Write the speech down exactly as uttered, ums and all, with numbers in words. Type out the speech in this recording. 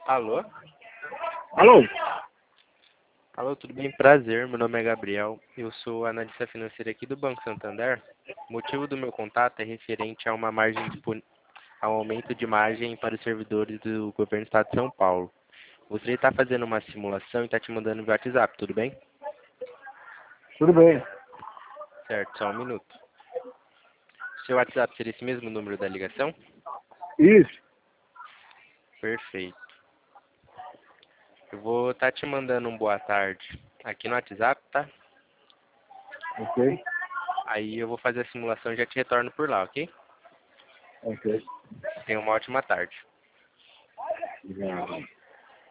Alô? Alô? Alô, tudo bem? Prazer, meu nome é Gabriel. Eu sou analista financeiro aqui do Banco Santander. O motivo do meu contato é referente a uma margem dispon... ao aumento de margem para os servidores do governo do estado de São Paulo. Você está fazendo uma simulação e está te mandando via WhatsApp, tudo bem? Tudo bem. Certo, só um minuto. Seu WhatsApp seria esse mesmo número da ligação? Isso. Perfeito. Eu vou estar te mandando um boa tarde aqui no WhatsApp, tá? Ok. Aí eu vou fazer a simulação e já te retorno por lá, ok? Ok. Tenha uma ótima tarde. Obrigado.